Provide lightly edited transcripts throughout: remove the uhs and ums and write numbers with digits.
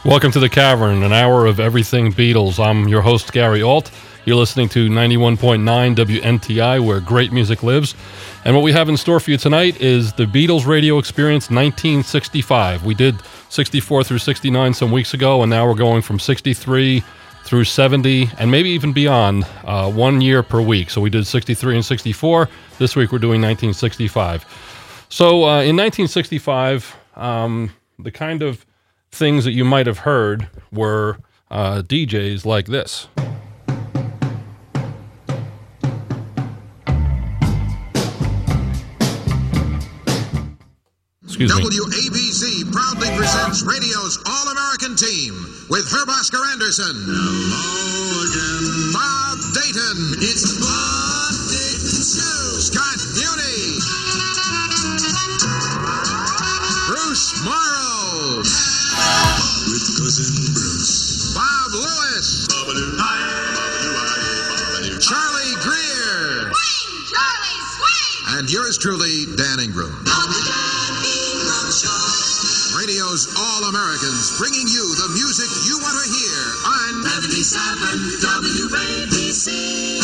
Welcome to The Cavern, an hour of everything Beatles. I'm your host, Gary Alt. You're listening to 91.9 WNTI, where great music lives. And what we have in store for you tonight is the Beatles Radio Experience 1965. We did 64 through 69 some weeks ago, and now we're going from 63 through 70, and maybe even beyond, 1 year per week. So we did 63 and 64. This week we're doing 1965. So in 1965, the kind of things that you might have heard were DJs like this. Excuse me. WABC proudly presents radio's All-American Team with Herb Oscar Anderson. Hello again. Bob Dayton. It's the Bob Dayton Show. Scott Muni. Bruce Morrow. With Cousin Bruce. Bob Lewis. Charlie Greer. Swing, Charlie, swing! And yours truly, Dan Ingram. Radio's All-Americans, bringing you the music you want to hear on 77 WABC.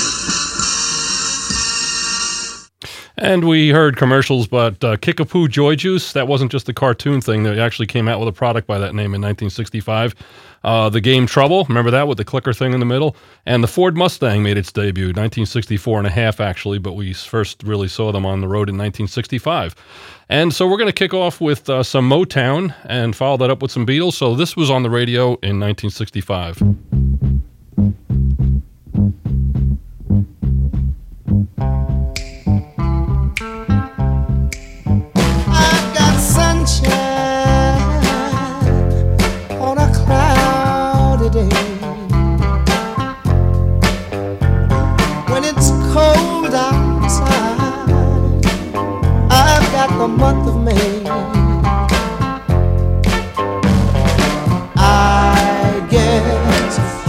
And we heard commercials, but Kickapoo Joy Juice, that wasn't just a cartoon thing. They actually came out with a product by that name in 1965. The game Trouble, remember that with the clicker thing in the middle? And the Ford Mustang made its debut, 1964 and a half actually, but we first really saw them on the road in 1965. And so we're going to kick off with some Motown and follow that up with some Beatles. So this was on the radio in 1965. I've got sunshine on a cloudy day. When it's cold outside, I've got the month of May. I guess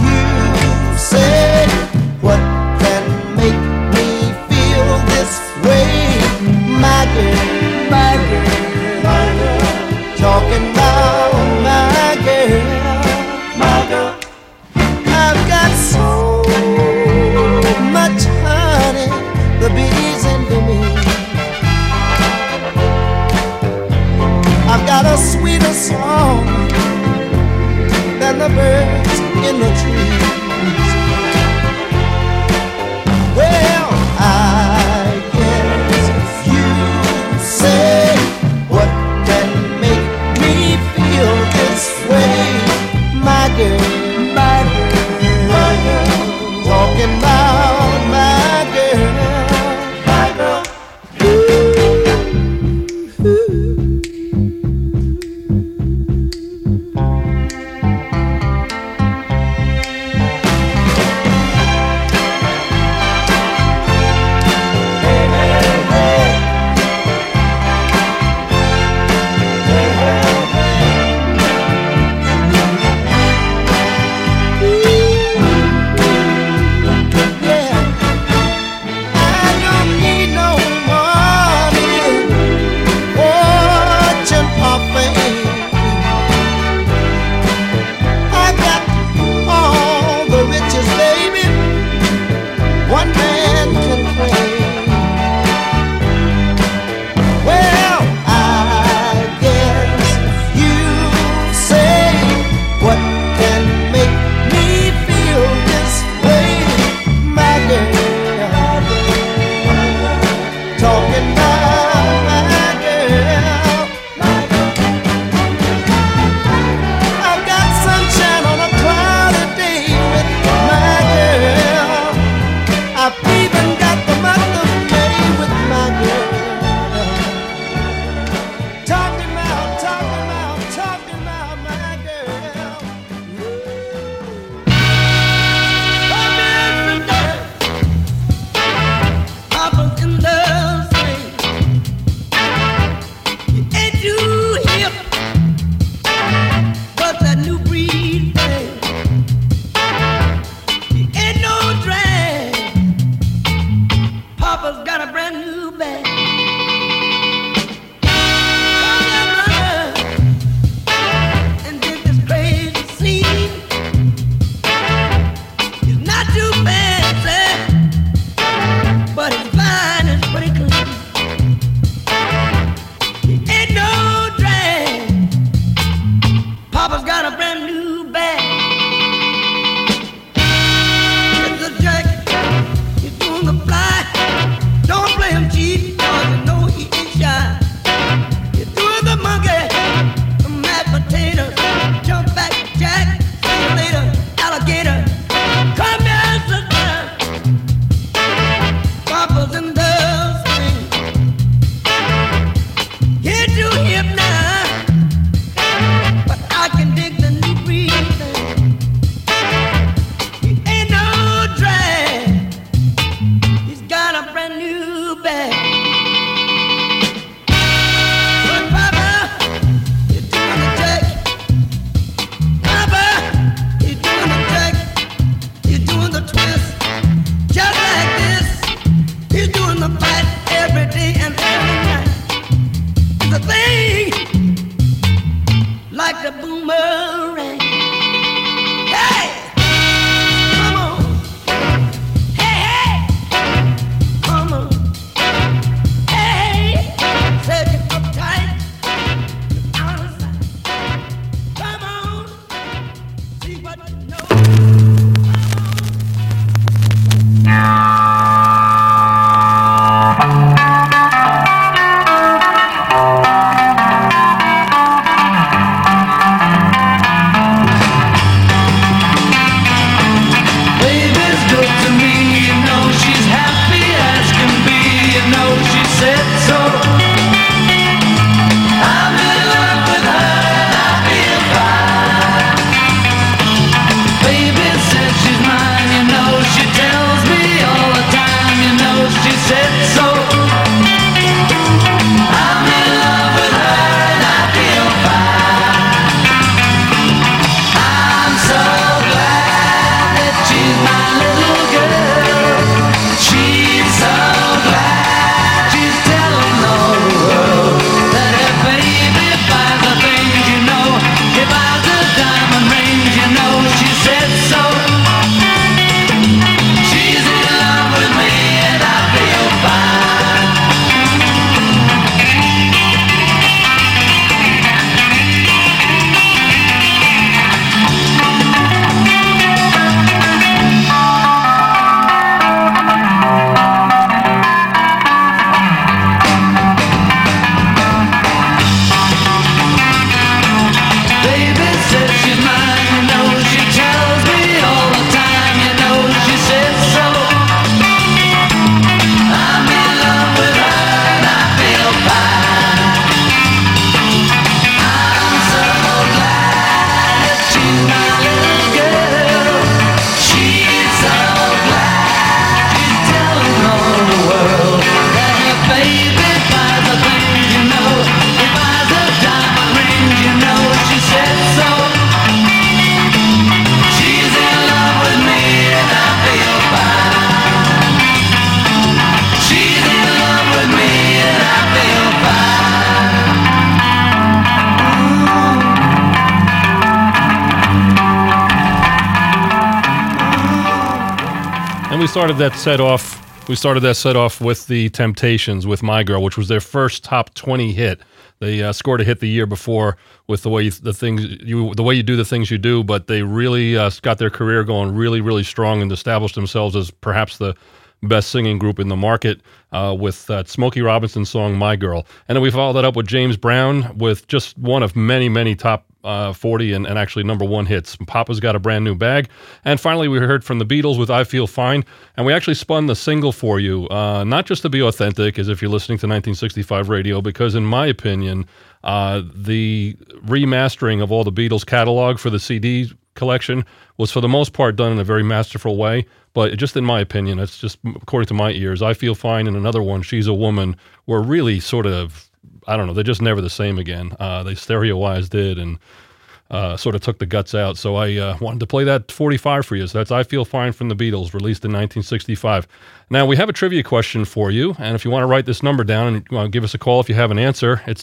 started that set off. We started that set off with the Temptations with "My Girl," which was their first top 20 hit. They scored a hit the year before with the way you do the things you do, but they really got their career going really, really strong and established themselves as perhaps the best singing group in the market with that Smokey Robinson song "My Girl." And then we followed that up with James Brown with just one of many, many top 40 and actually number one hits. Papa's Got a Brand New Bag. And finally, we heard from the Beatles with "I Feel Fine." And we actually spun the single for you, not just to be authentic, as if you're listening to 1965 radio, because in my opinion, the remastering of all the Beatles catalog for the CD collection was for the most part done in a very masterful way. But just in my opinion, it's just according to my ears, "I Feel Fine" and another one, "She's a Woman," were really sort of, I don't know, they're just never the same again. They stereo-wise did and sort of took the guts out. So I wanted to play that 45 for you. So that's "I Feel Fine" from the Beatles, released in 1965. Now, we have a trivia question for you, and if you want to write this number down and you want to give us a call if you have an answer, it's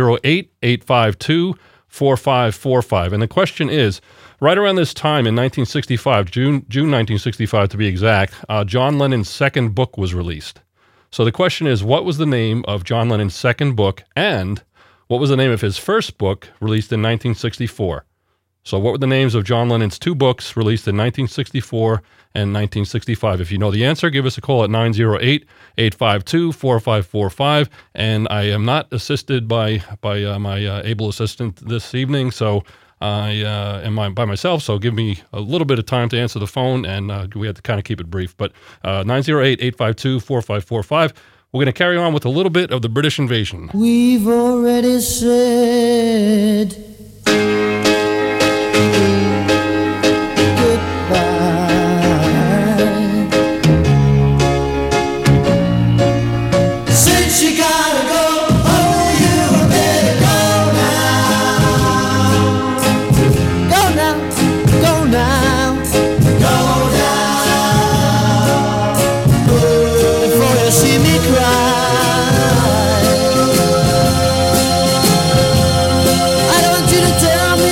908-852-4545. And the question is, right around this time in 1965, June 1965 to be exact, John Lennon's second book was released. So the question is, what was the name of John Lennon's second book, and what was the name of his first book released in 1964? So what were the names of John Lennon's two books released in 1964 and 1965? If you know the answer, give us a call at 908-852-4545. And I am not assisted by my able assistant this evening, so I am by myself, so give me a little bit of time to answer the phone, and we have to kind of keep it brief. But 908-852-4545. We're going to carry on with a little bit of the British invasion. We've already said tell me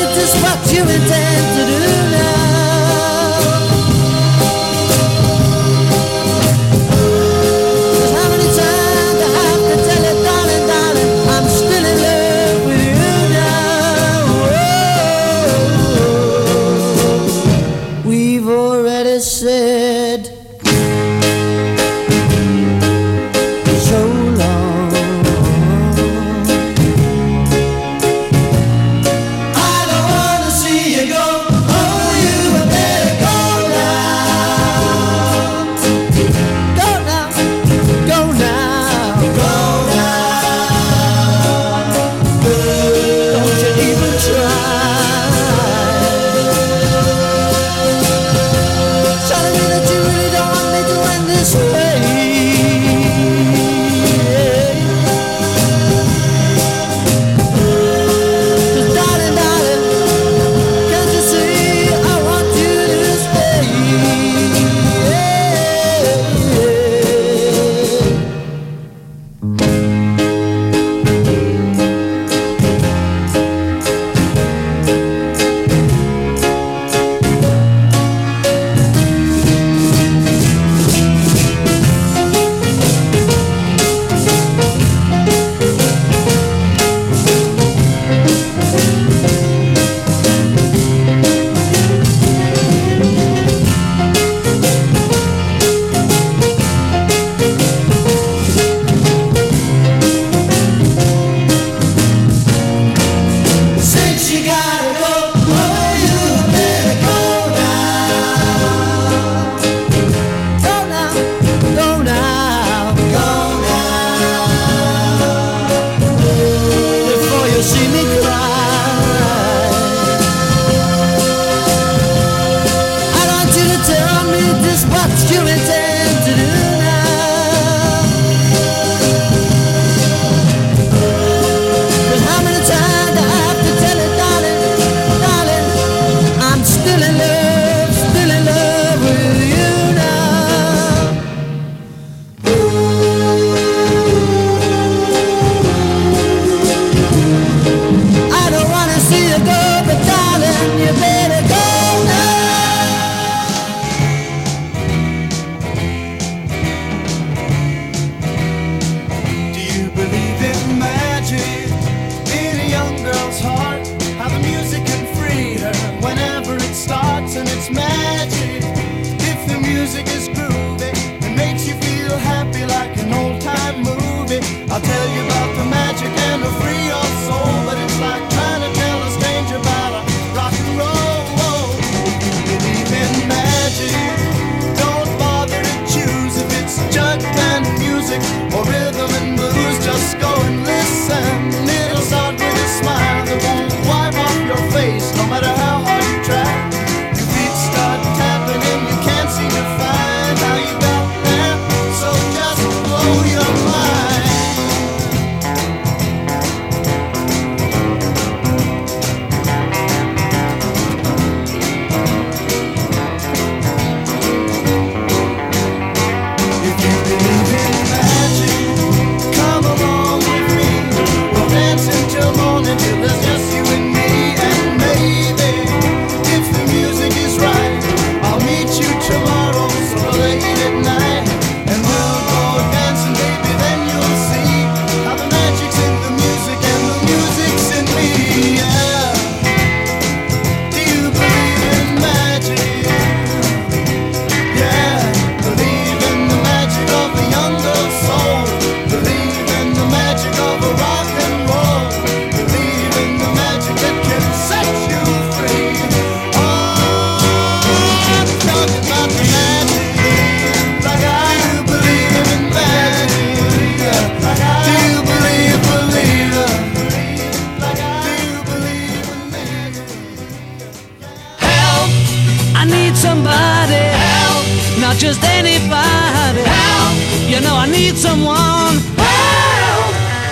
need someone help.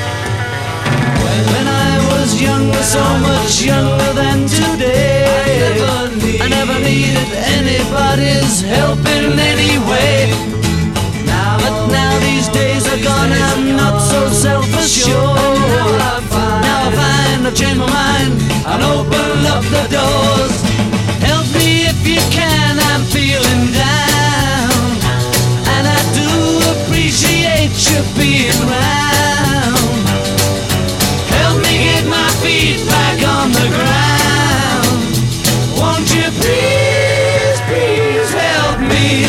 When I was younger, so much younger than today, I never needed anybody's help in any way. But now these days are gone, I'm not so self-assured. Now I find I've changed my mind and open up the doors. Help me if you can, I'm feeling down, and I do appreciate you being around. Help me get my feet back on the ground. Won't you please, please help me?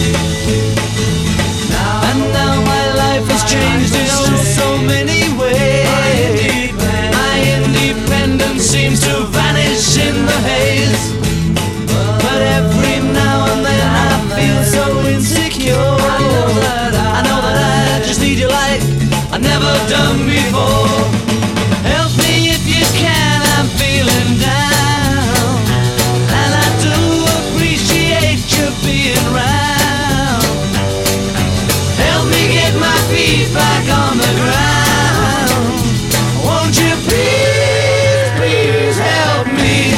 Now my life has changed in so many ways. My independence seems to vanish in the haze. But every now and then I feel so insecure. I know that I just need you like I've never done before. Help me if you can, I'm feeling down, and I do appreciate you being around. Help me get my feet back on the ground. Won't you please, please help me?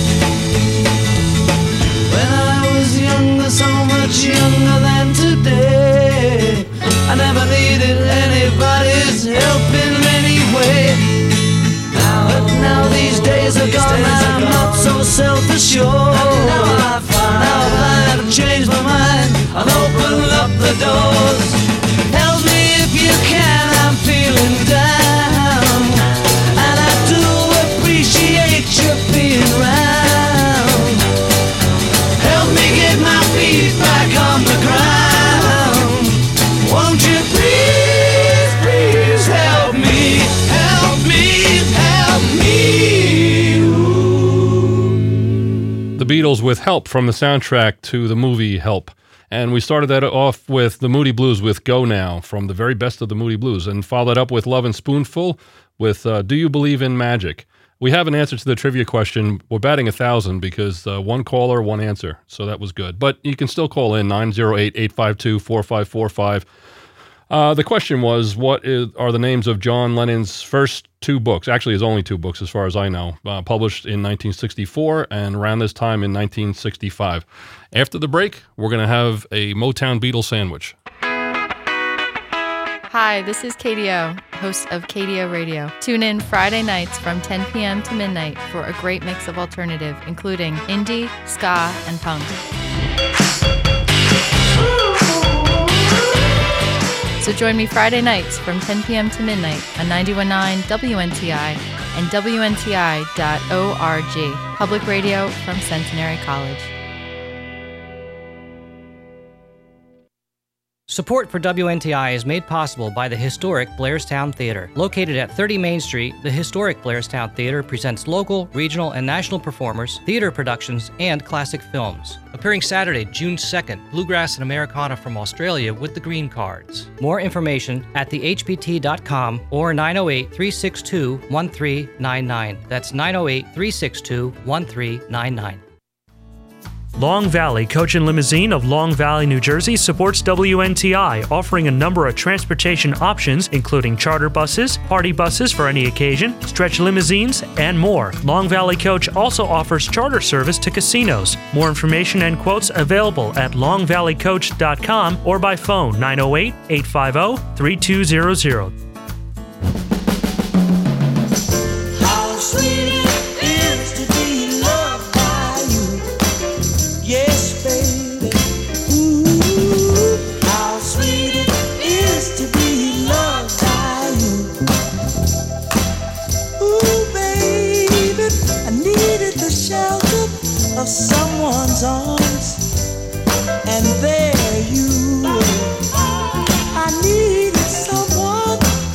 When I was younger, so much younger than today, I never needed anybody's help in any way. But now these days are gone, I'm not so self-assured. Now I find I've changed my mind and open up the doors. Help me if you can, I'm feeling down, and I do appreciate you being around. Help me get my feet back on the ground. Won't you please, please help me? Help me, help me. The Beatles with Help from the soundtrack to the movie Help. And we started that off with the Moody Blues with Go Now from the very best of the Moody Blues, and followed up with Love and Spoonful with Do You Believe in Magic? We have an answer to the trivia question. We're batting 1,000 because one caller, one answer. So that was good. But you can still call in 908-852-4545. The question was, are the names of John Lennon's first two books, actually his only two books as far as I know, published in 1964 and around this time in 1965. After the break, we're going to have a Motown Beatles sandwich. Hi, this is KDO, host of KDO Radio. Tune in Friday nights from 10 p.m. to midnight for a great mix of alternative, including indie, ska, and punk. So join me Friday nights from 10 p.m. to midnight on 91.9 WNTI and WNTI.org, public radio from Centenary College. Support for WNTI is made possible by the historic Blairstown Theater. Located at 30 Main Street, the historic Blairstown Theater presents local, regional, and national performers, theater productions, and classic films. Appearing Saturday, June 2nd, Bluegrass and Americana from Australia with the Green Cards. More information at thehpt.com or 908-362-1399. That's 908-362-1399. Long Valley Coach and Limousine of Long Valley, New Jersey supports WNTI, offering a number of transportation options, including charter buses, party buses for any occasion, stretch limousines, and more. Long Valley Coach also offers charter service to casinos. More information and quotes available at longvalleycoach.com or by phone 908-850-3200. How sweet it is to be loved by you. Yes, baby. Ooh, how sweet it is to be loved by you. Ooh, baby, I needed the shelter of someone's arms, and there you were. I needed someone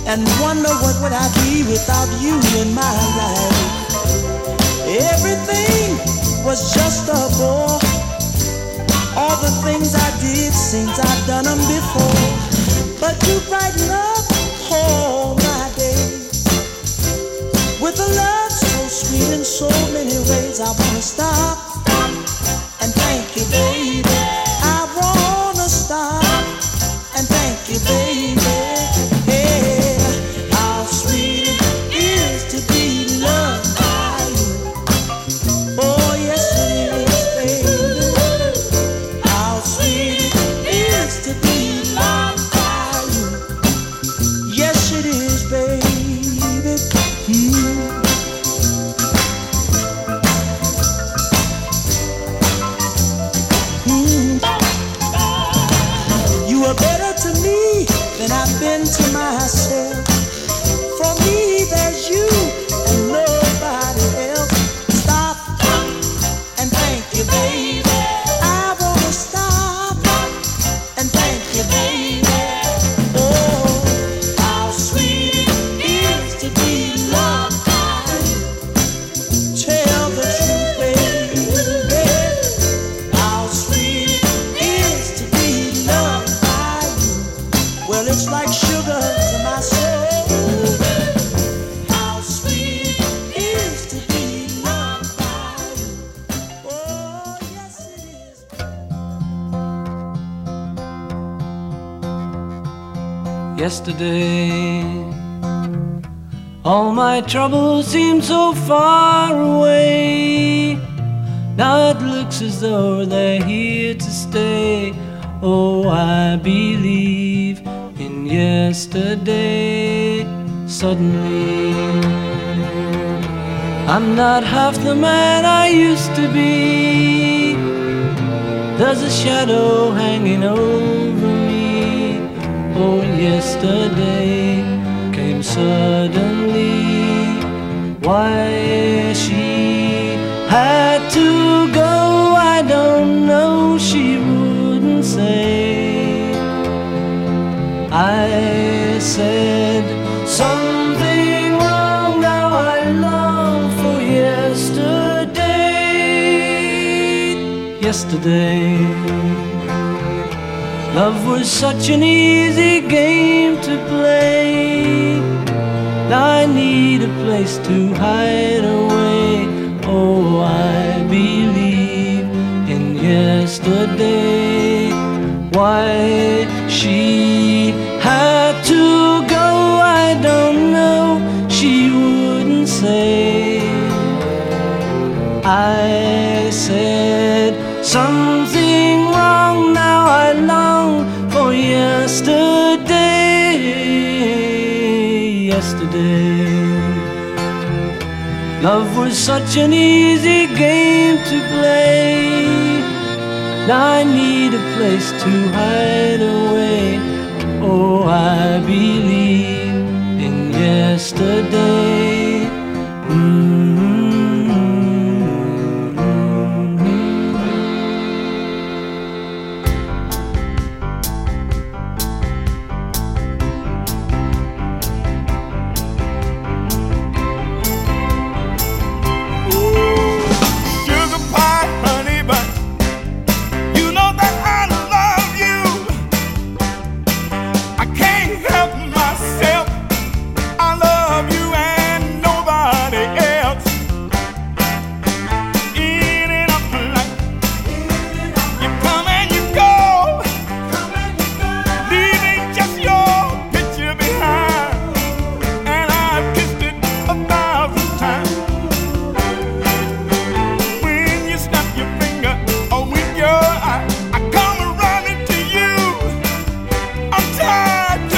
and wonder what would I be without you in my life. Everything was just a bore. All the things I did seems I've done them before. But you brighten up all my days with a love so sweet in so many ways. I wanna stop and thank you, baby. I wanna stop and thank you, baby. Hey, how sweet it is to be loved by you. Oh, yes it is, baby. How sweet it is to be loved by you. Yes it is, baby. You are better to me than I've been to myself. For me, there's you and nobody else. Stop and thank you, baby. I wanna stop and thank you, baby. Oh, how sweet it is to be loved by you. Tell the truth, baby. How sweet it is to be loved by you. Well, it's like sugar to my soul. How sweet it is to be loved by you. Oh, yes it is. Yesterday, all my troubles seemed so far away. Now it looks as though they're here to stay. Oh, I believe in yesterday. Suddenly, I'm not half the man I used to be. There's a shadow hanging over me. Oh, yesterday came suddenly. Why she had to go, I don't know, she wouldn't say. I said something wrong, now I long for yesterday. Yesterday, love was such an easy game to play. Now I need a place to hide away. Oh, I believe in yesterday. Why she had to go, I don't know, she wouldn't say. I said something wrong, now I long for yesterday. Yesterday, love was such an easy game to play. Now I need a place to hide away. Oh, I believe in yesterday. I come running to you. I'm tired.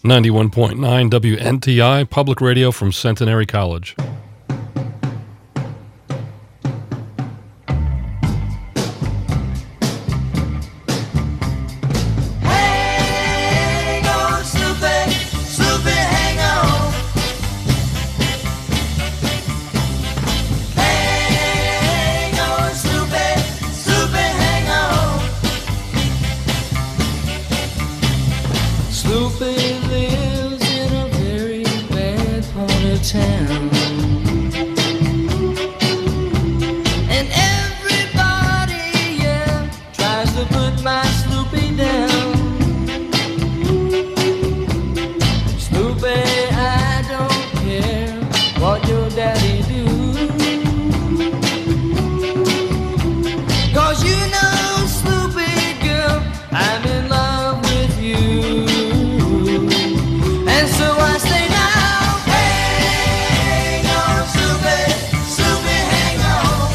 91.9 WNTI, public radio from Centenary College. Hang on, Snoopy, Snoopy, hang on. Hang on, Snoopy, Snoopy, hang on. Snoopy lives in a very bad part of town. And everybody, yeah, tries to put my Snoopy down. Snoopy, I don't care what your daddy do. 'Cause you know, Snoopy girl, I'm in love with you. And so I say now, hang on, Snoopy, Snoopy, hang on.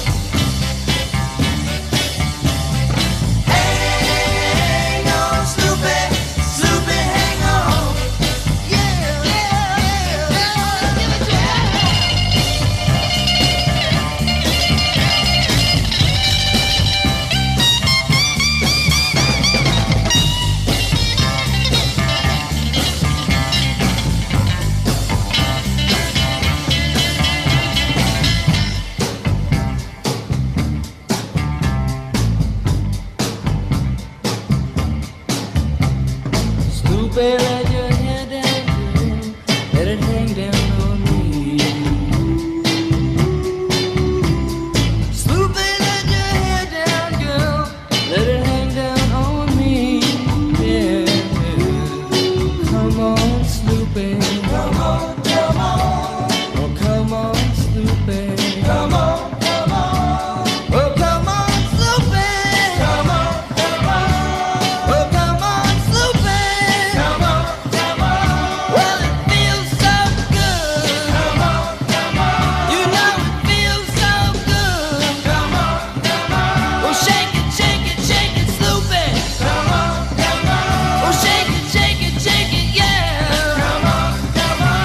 Hang on, Snoopy, Snoopy, hang on. Yeah, yeah, yeah, yeah, give it to me. Snoopy, let your hair down, girl. Let it hang down on me. Snoopy, let your hair down, girl. Let it hang down on me. Yeah. Come on, Snoopy. Come on, come on. Oh, come on, Snoopy. Come on, come on. Oh, come on, Snoopy. Come on, come on. Oh, come on, Snoopy. Come on, come on. Well, it feels so good. Come on, come on. You know it feels so good. Come on, come on. Oh, shake it, Snoopy. Come on, come on. Oh, shake it, yeah. Come on, come on.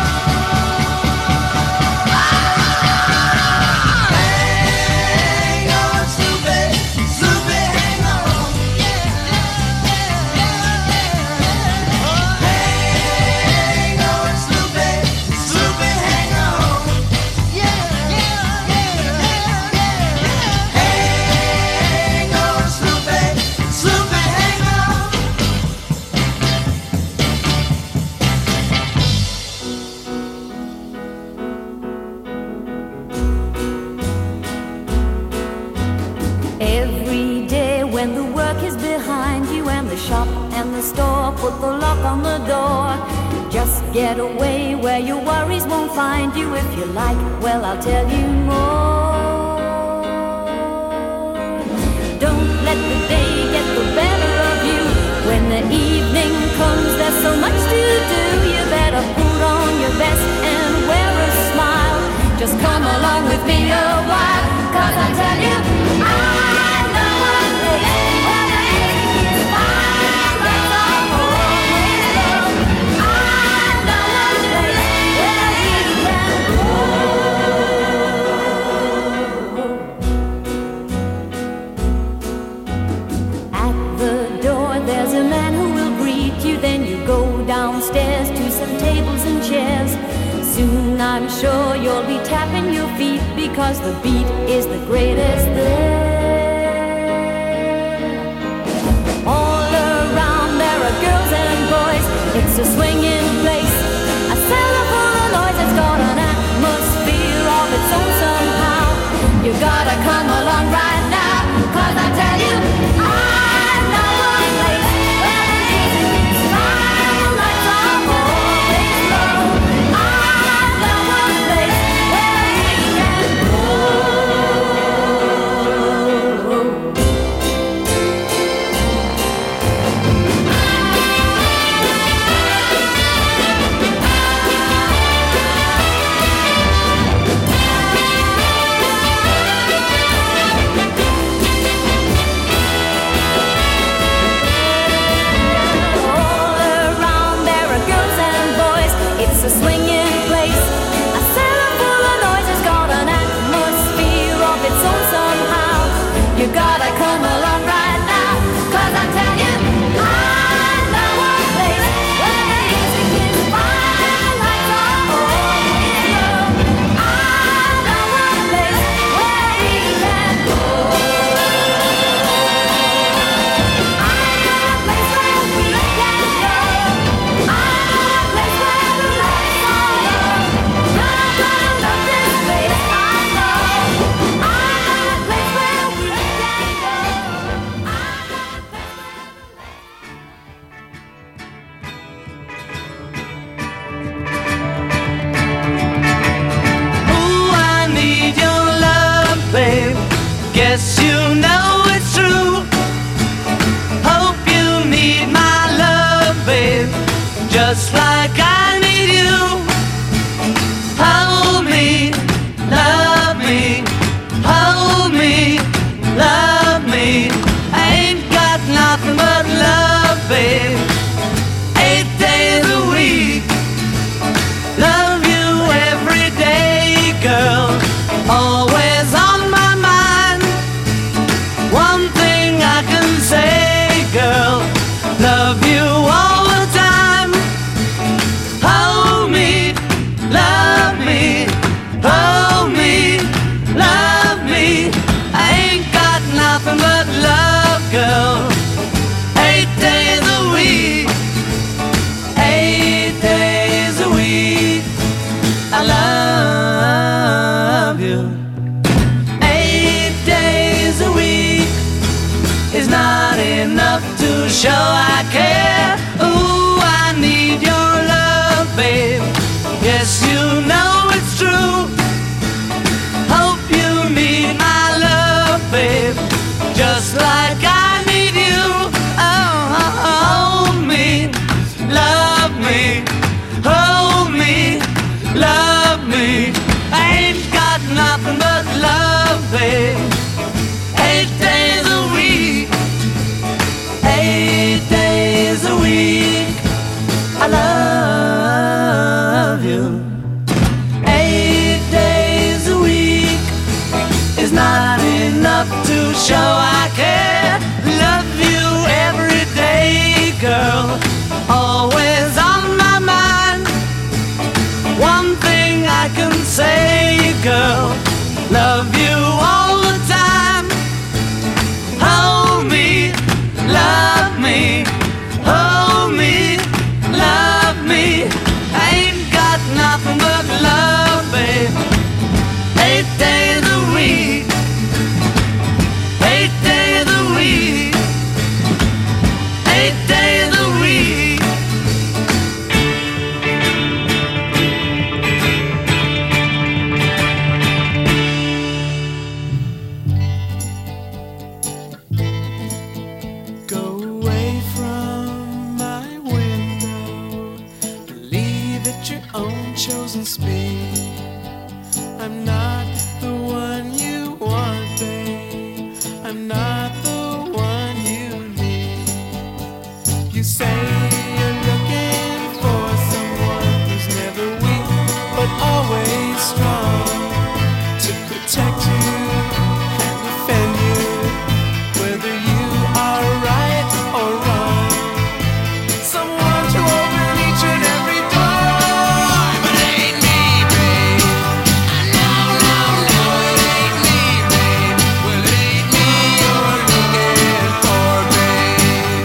Hang on, Snoopy, Snoopy, hang on. Yeah, yeah, yeah, yeah. Hang on, Snoopy, Snoopy, hang on. Yeah, yeah, yeah, yeah, yeah. Hang on, Snoopy, Snoopy, hang on. Every day when the work is behind you and the shop and the store put the lock on the door, just get away where your worries won't find you. If you like, well, I'll tell you more. Don't let the day get the better of you. When the evening comes, there's so much to do. You better put on your best and wear a smile. Just come along with me a while, 'cause I tell you, I know a place where the evening's fine, but I'm always alone. I know a place where we can go. At the door there's a man who will greet you. Then you go downstairs to some tables and chairs. Soon I'm sure you'll be tapping your feet, because the beat is the greatest there. All around there are girls and boys. It's a swinging place, a cellar full of noise. It's got an atmosphere of its own somehow. You gotta come along right now, 'cause I tell you, I know a place where the evening's fine, the lights are always low. I know a place where we can go. Guess you know it's true. Hope you need my love, babe, just like I need you. Hold me, love me, hold me, love me. I ain't got nothing but love, babe, 8 days a week. Love you every day, girl, always on my mind. One thing I can say, girl, love you all the time. Hold me, love me, hold me, love me. I ain't got nothing but love, girl, 8 days a week, 8 days a week. I love you. 8 days a week is not enough to show I care. Ooh, I need your love, babe. Yes, you know it's true. Hope you need my love, babe, just like I need you. Oh, hold me, love me, hold me, love me. I ain't got nothing but love, babe, 8 days a week, 8 days a week. I love you. 8 days a week is not enough to show I care. Love you every day, girl, always on my mind. One thing I can say, girl, love you all the time. Hold me, love me, hold me, love me. I ain't got nothing but love, babe, 8 days a week, 8 days a week, 8 days a week. Go away from my window, leave at your own chosen speed. I'm not the one you want, babe, I'm not the one you need. You say you're looking for someone who's never weak, but always strong, to protect you and defend you, whether you are right or wrong. Someone to open each and every door, but it ain't me, babe. No, no, no, it ain't me, babe. Well, it ain't me you're looking for, babe.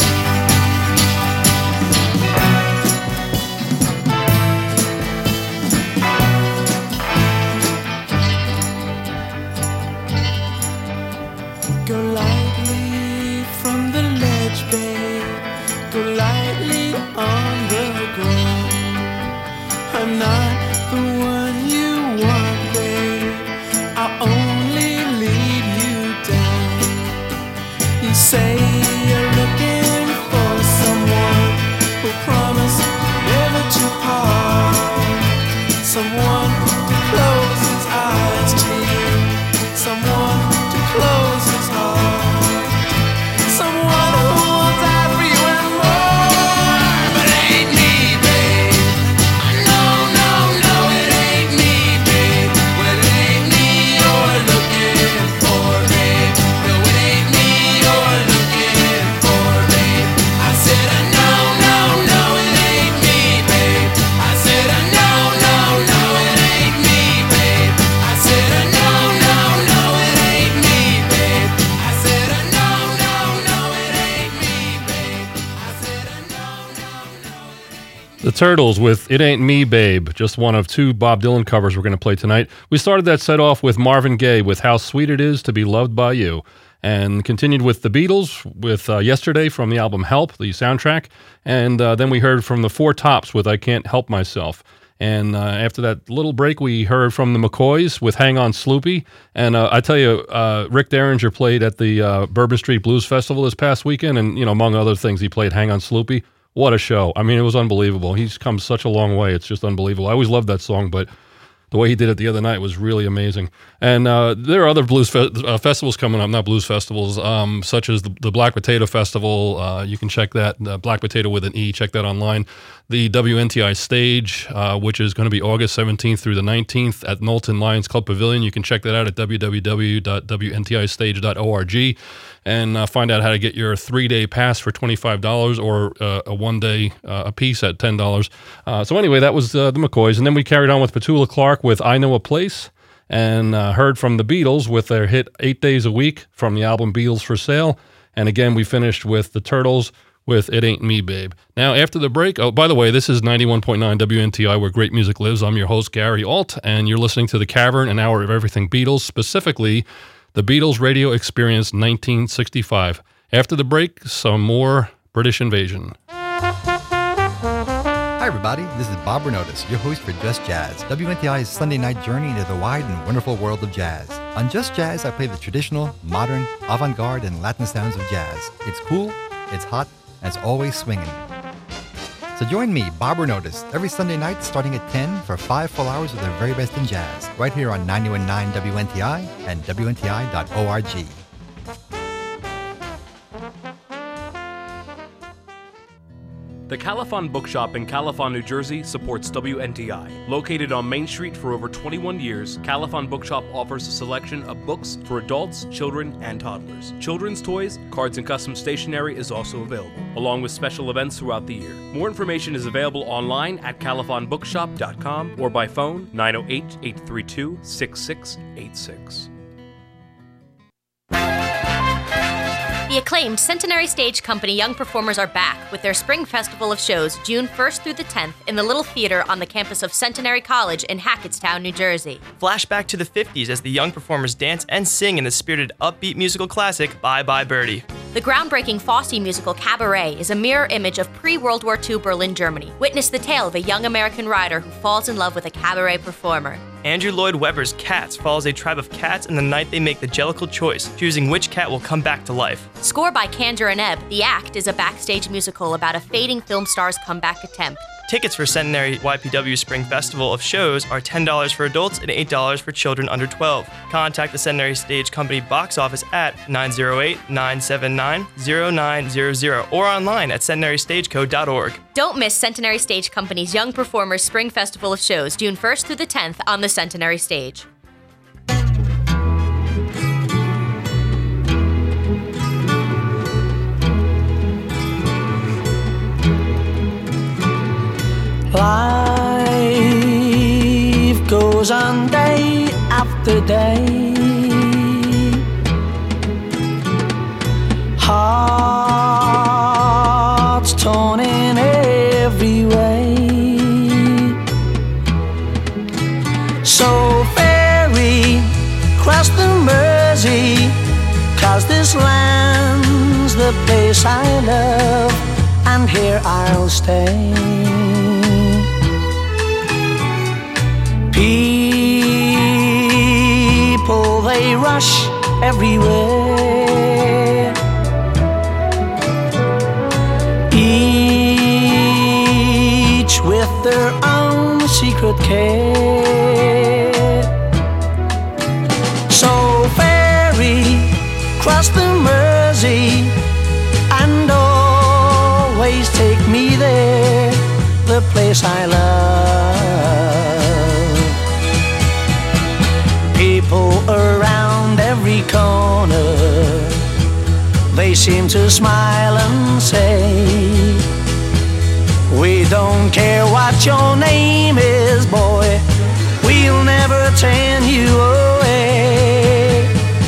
Go lightly from the ledge, babe. Go lightly on the ground. I'm not the one you want, babe, I'll only lead you down. You say you're looking for someone who promised never to part, someone to close his eyes to you, someone to close his heart, someone who will die for you and more. But it ain't me, babe. No, no, no, it ain't me, babe. Well, it ain't me you're looking for, babe. No, it ain't me you're looking for, babe. I said no, no, no, it ain't me, babe. I said no, no, no, it ain't me, babe. I said no, no, no, it ain't me, babe. I said no, no, no, it ain't me, babe. I said no, no, no, it ain't. The Turtles with It Ain't Me, Babe, just one of two Bob Dylan covers we're going to play tonight. We started that set off with Marvin Gaye with How Sweet It Is to Be Loved by You, and continued with the Beatles with Yesterday from the album Help, the soundtrack, and then we heard from the Four Tops with I Can't Help Myself. And after that little break, we heard from the McCoys with Hang On Sloopy. And I tell you, Rick Derringer played at the Bourbon Street Blues Festival this past weekend. And, among other things, he played Hang On Sloopy. What a show. I mean, it was unbelievable. He's come such a long way. It's just unbelievable. I always loved that song, but the way he did it the other night was really amazing. And there are other blues festivals coming up, not blues festivals, such as the Black Potato Festival. You can check that, Black Potato with an E, check that online. The WNTI stage, which is going to be August 17th through the 19th at Knowlton Lions Club Pavilion. You can check that out at www.wntistage.org and find out how to get your 3-day pass for $25 or a 1-day a piece at $10. So anyway, that was the McCoys. And then we carried on with Petula Clark with I Know a Place, and heard from the Beatles with their hit 8 Days a Week from the album Beatles for Sale. And again, we finished with the Turtles with It Ain't Me, Babe. Now, after the break, oh, by the way, this is 91.9 WNTI, where great music lives. I'm your host, Gary Alt, and you're listening to The Cavern, an hour of everything Beatles, specifically the Beatles Radio Experience 1965. After the break, some more British Invasion. Hi, everybody. This is Bob Bernotis, your host for Just Jazz, WNTI's Sunday night journey into the wide and wonderful world of jazz. On Just Jazz, I play the traditional, modern, avant-garde, and Latin sounds of jazz. It's cool, it's hot, and it's always swinging. So join me, Bob Bernotis, every Sunday night starting at 10 for 5 full hours of the very best in jazz, right here on 91.9 WNTI and WNTI.org. The Califon Bookshop in Califon, New Jersey supports WNTI. Located on Main Street for over 21 years, Califon Bookshop offers a selection of books for adults, children, and toddlers. Children's toys, cards, and custom stationery is also available, along with special events throughout the year. More information is available online at califonbookshop.com or by phone 908-832-6686. The acclaimed Centenary Stage Company Young Performers are back with their Spring Festival of Shows June 1st through the 10th in the Little Theater on the campus of Centenary College in Hackettstown, New Jersey. Flashback to the 50s as the Young Performers dance and sing in the spirited upbeat musical classic Bye Bye Birdie. The groundbreaking Fosse musical Cabaret is a mirror image of pre-World War II Berlin, Germany. Witness the tale of a young American writer who falls in love with a cabaret performer. Andrew Lloyd Webber's Cats follows a tribe of cats in the night they make the jellicle choice, choosing which cat will come back to life. Score by Kander and Ebb, The Act is a backstage musical about a fading film star's comeback attempt. Tickets for Centenary YPW Spring Festival of Shows are $10 for adults and $8 for children under 12. Contact the Centenary Stage Company box office at 908-979-0900 or online at centenarystageco.org. Don't miss Centenary Stage Company's Young Performers Spring Festival of Shows June 1st through the 10th on the Centenary Stage. Life goes on day after day. Hearts torn in every way. So ferry cross the Mersey, 'cause this land's the place I love, and here I'll stay. People, they rush everywhere. Each with their own secret care. So ferry, cross the Mersey, and always take me there, the place I love. People around every corner, they seem to smile and say, we don't care what your name is, boy, we'll never turn you away.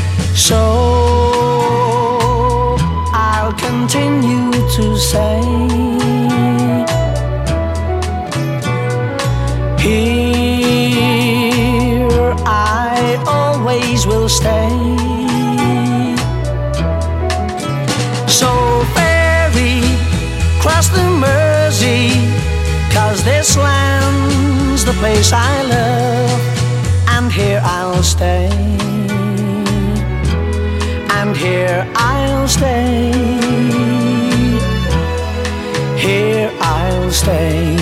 So I'll continue to say, here I always will stay. So ferry, cross the Mersey, 'cause this land's the place I love, and here I'll stay, and here I'll stay, here I'll stay.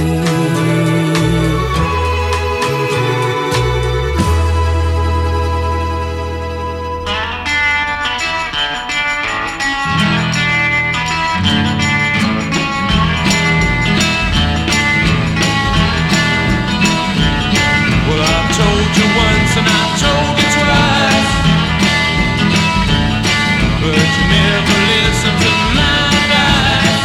And I told you twice, but you never listened to my advice.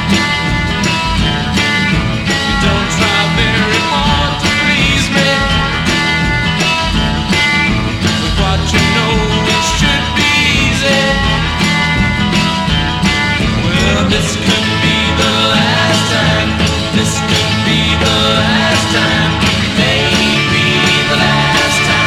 You don't try very hard to please me, but what you know it should be easy. Well, this could be the last time. This could be the last time. Maybe the last time.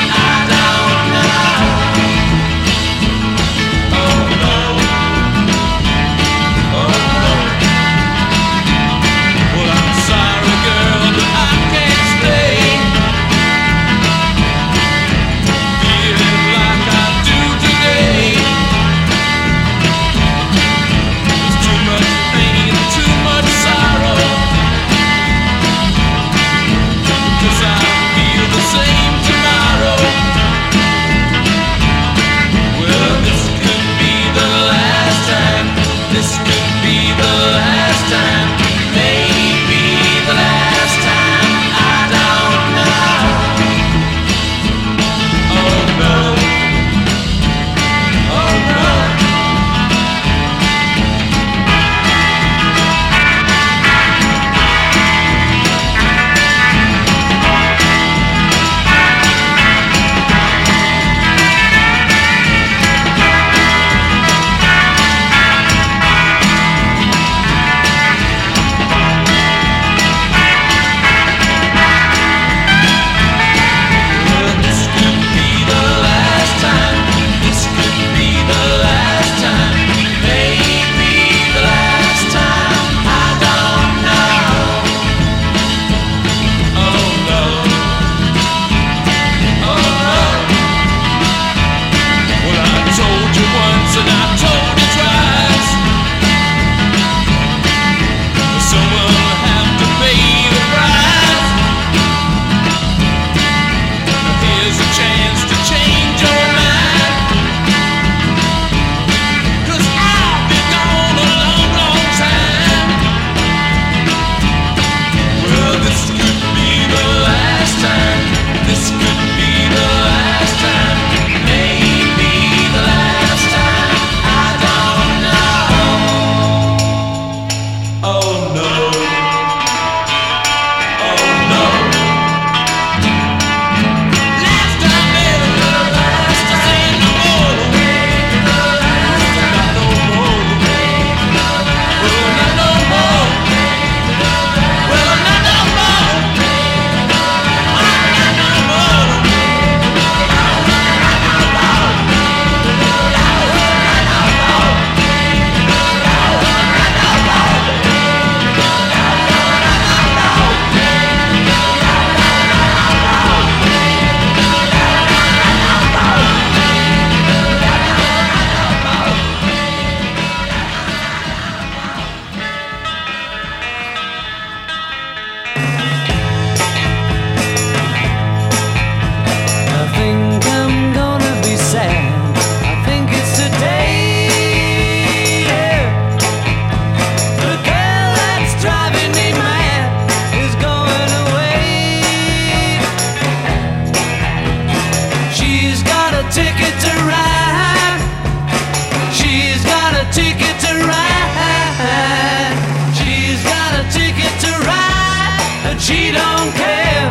She don't care.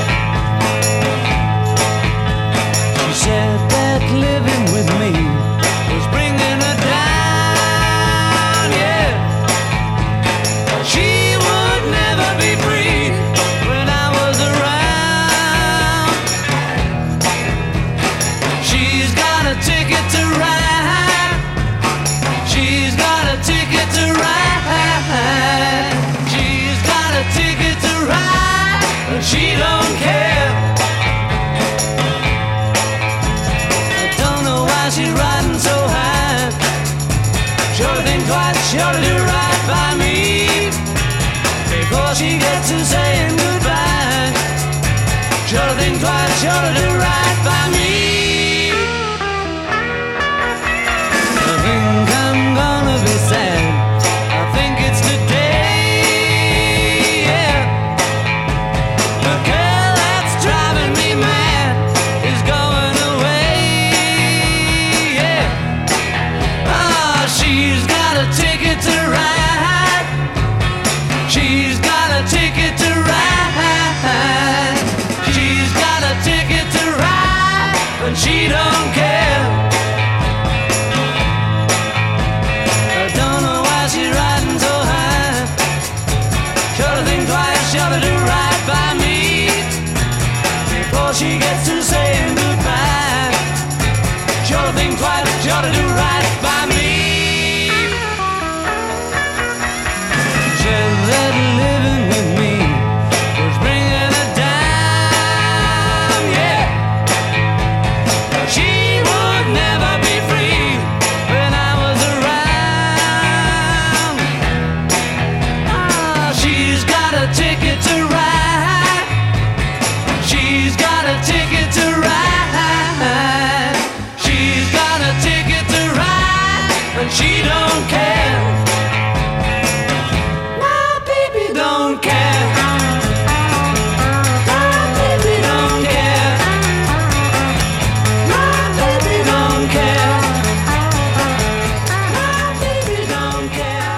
She said that living with me was bringing her down, yeah. She would never be free when I was around. She's got a ticket to ride. She's she ought to do right by me before she gets to saying goodbye. She ought to think twice, she ought to do right by me. I think I'm gonna be sad, I think it's today, yeah. The girl that's driving me mad is going away, yeah. Ah, she's got a ticket to ride, she's got a ticket to ride, she's got a ticket to ride, but she don't care. I don't know why she's riding so high. She ought to think twice, she ought to do right by me before she gets to saying goodbye. She ought to think twice, she ought to do right by me. She said living with me was bringing her down, yeah. She would never be free when I was around. Ah, she's got a ticket to ride, she's got a ticket to ride, she's got a ticket to ride, but she don't care. My baby don't care. My baby don't care. My baby don't care. My baby don't care.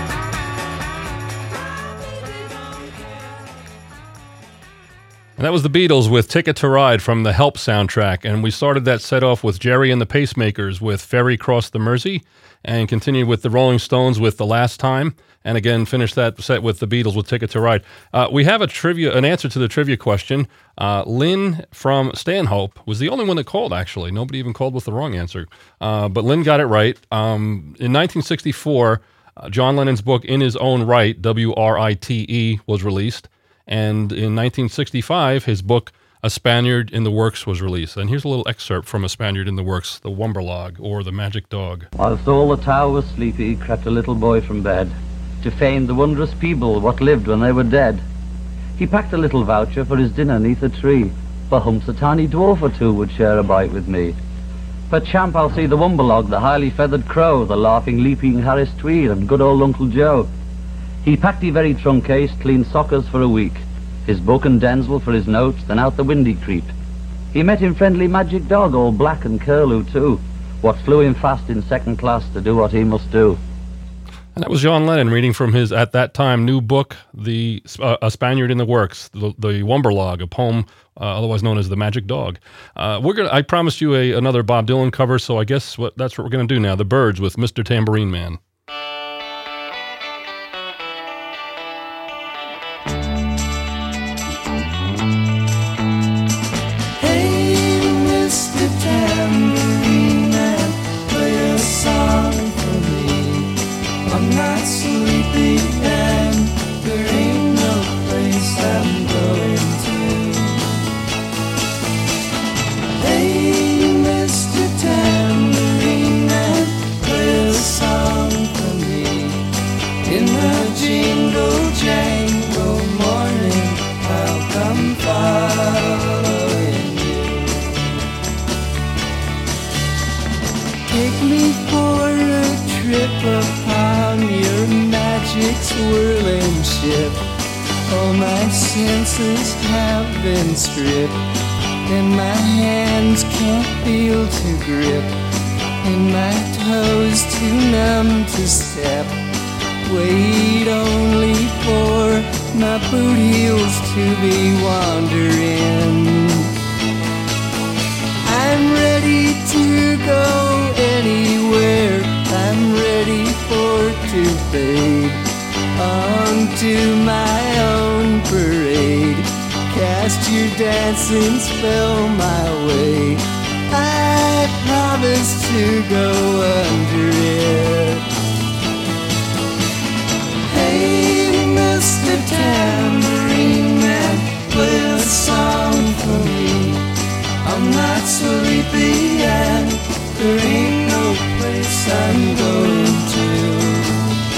And that was the Beatles with Ticket to Ride from the Help soundtrack. And we started that set off with Jerry and the Pacemakers with Ferry Cross the Mersey, and continued with the Rolling Stones with The Last Time, and again finished that set with the Beatles with Ticket to Ride. We have an answer to the trivia question. Lynn from Stanhope was the only one that called, actually. Nobody even called with the wrong answer. But Lynn got it right. In 1964, John Lennon's book In His Own Right, W-R-I-T-E, was released. And in 1965, his book, A Spaniard in the Works, was released. And here's a little excerpt from A Spaniard in the Works, The Wumberlog, or The Magic Dog. Whilst all the tower was sleepy, crept a little boy from bed, to feign the wondrous people what lived when they were dead. He packed a little voucher for his dinner neath a tree, perhaps a tiny dwarf or two would share a bite with me. Perchamp I'll see the Wumberlog, the highly feathered crow, the laughing, leaping Harris Tweed, and good old Uncle Joe. He packed he very trunk case, clean sockers for a week, his book and Denzil for his notes, then out the windy creep. He met him friendly Magic Dog, all black and curlew too, what flew him fast in second class to do what he must do. And that was John Lennon reading from his, at that time, new book, A Spaniard in the Works, the Wumberlog, a poem otherwise known as The Magic Dog. I promised you another Bob Dylan cover, so I guess that's what we're going to do now. The Byrds with Mr. Tambourine Man. Swirling ship, all my senses have been stripped, and my hands can't feel to grip, and my toes too numb to step. Wait only for my boot heels to be wandering. I'm ready to go anywhere, I'm ready for to fade onto my own parade. Cast your dancing spell my way, I promise to go under it. Hey, Mr. Tambourine Man, play a song for me. I'm not sleepy and there ain't no place I'm going to.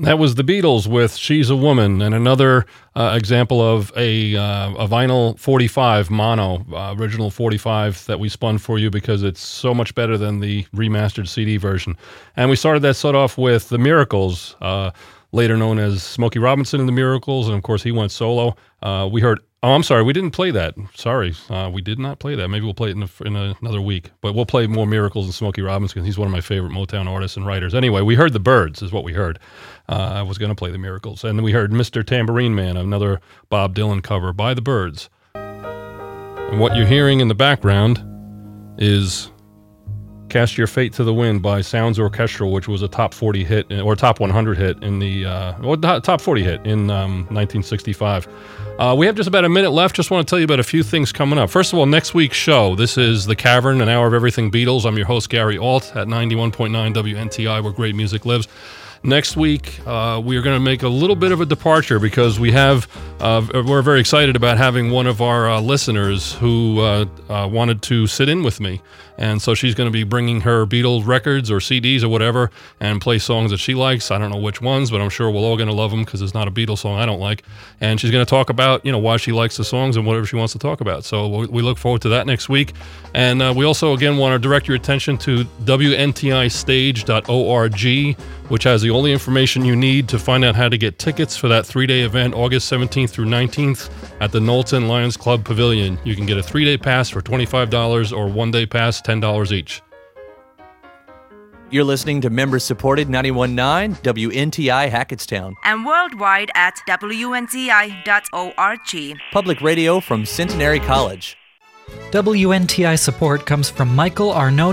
That was the Beatles with She's a Woman, and another example of a vinyl 45 mono, original 45 that we spun for you because it's so much better than the remastered CD version. And we started that set off with The Miracles, later known as Smokey Robinson and the Miracles, and of course he went solo. We heard, I'm sorry, we didn't play that. Sorry, we did not play that. Maybe we'll play it in another week. But we'll play more Miracles and Smokey Robinson because he's one of my favorite Motown artists and writers. Anyway, we heard The Byrds is what we heard. I was going to play The Miracles. And then we heard Mr. Tambourine Man, another Bob Dylan cover by The Byrds. And what you're hearing in the background is Cast Your Fate to the Wind by Sounds Orchestral, which was a top 40 hit, or top 100 hit in the, top 40 hit in 1965. We have just about a minute left. Just want to tell you about a few things coming up. First of all, next week's show, this is The Cavern, an hour of everything Beatles. I'm your host, Gary Alt, at 91.9 WNTI, where great music lives. Next week, we are going to make a little bit of a departure because we're very excited about having one of our listeners who wanted to sit in with me. And so she's going to be bringing her Beatles records or CDs or whatever and play songs that she likes. I don't know which ones, but I'm sure we're all going to love them because it's not a Beatles song I don't like. And she's going to talk about, why she likes the songs and whatever she wants to talk about. So we look forward to that next week. And we also, again, want to direct your attention to WNTIstage.org, which has the only information you need to find out how to get tickets for that 3-day event, August 17th through 19th at the Knowlton Lions Club Pavilion. You can get a 3-day pass for $25 or 1-day pass, $10 each. You're listening to member-supported 91.9 WNTI Hackettstown. And worldwide at WNTI.org. Public radio from Centenary College. WNTI support comes from Michael Arnaud